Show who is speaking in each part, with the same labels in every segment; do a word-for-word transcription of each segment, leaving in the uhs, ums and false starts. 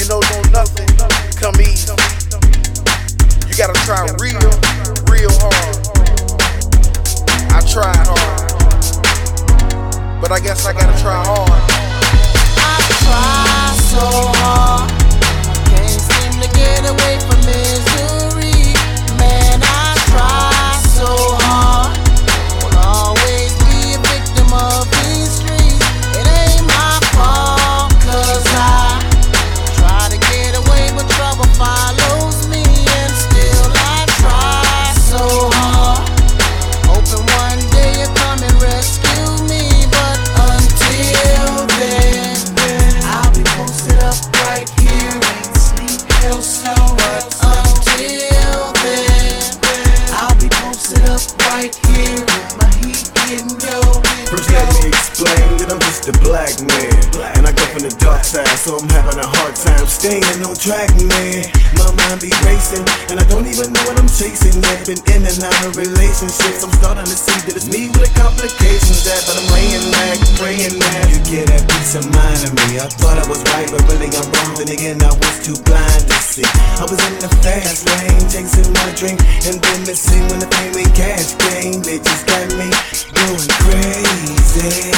Speaker 1: know don't nothing come easy. You gotta try real, real hard. I tried hard, but I guess I gotta try hard.
Speaker 2: I try so hard, can't seem to get away from misery. Man, I try so hard, will always be a victim of these streets. It ain't my fault, cause I try to get away, but trouble follows me. And still I try so hard, hoping one day you'll come and rescue me. But until then, I'll be posted up right here, ain't sleep, hell, snow. But until then, I'll be posted up right here with my heat getting low.
Speaker 3: First let me explain that I'm just a black man, and I go from the dark side, so I'm having a hard time staying on track, man. My mind be racing, and I don't even know what I'm chasing yet. Been in and out of relationships, I'm starting to see that it's me with the complications that, but I'm laying back, praying that you get that peace of mind of me. I thought I was right, but really I'm wrong, then again I was too blind to see. I was in the fast lane, chasing my dream, and then missing when the fame and cash came. It just got me going crazy.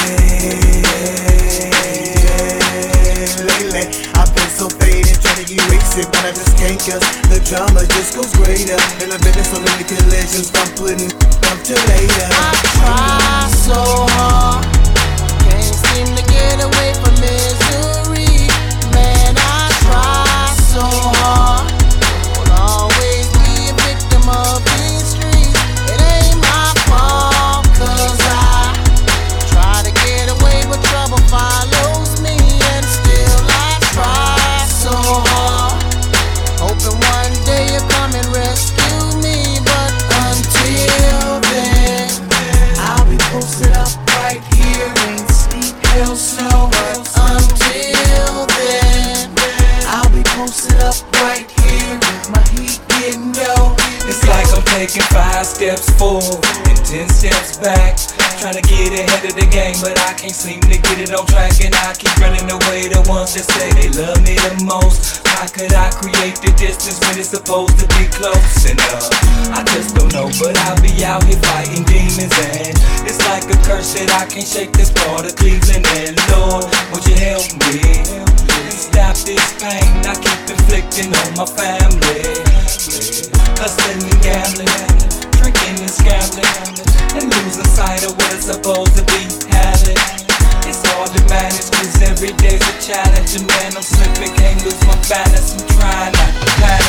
Speaker 3: Lately, I've been so faded, trying to erase it, but I just can't, cause the drama just goes greater. And I've been in so many collisions, from putting up to later.
Speaker 2: I try so hard, can't seem to get away from misery. Man, I try so hard, will always be a victim of these streets. It ain't my fault, cause I try to get away, but trouble follows me. And still I try so hard, hoping one day you'll come and rescue me. But until then, I'll be posted up right here, ain't sleep, hell, snow. But until then, I'll be posted up right here with my heat getting low.
Speaker 4: It's like I'm taking five steps forward and ten steps back, trying to get ahead of the game, but I can't seem to get it on track. And I keep running away the ones that say they love me the most. How could I create the distance when it's supposed to be close enough? I just don't know, but I'll be out here fighting demons, and it's like a curse that I can't shake this part of Cleveland. And Lord, would you help me stop this pain I keep inflicting on my family? Hustling and gambling, drinking and scambling, and losing sight of what it's supposed to be having. It's hard to manage, cause every day's a challenge, and man, I'm slipping, can't lose my balance. I'm trying not to panic.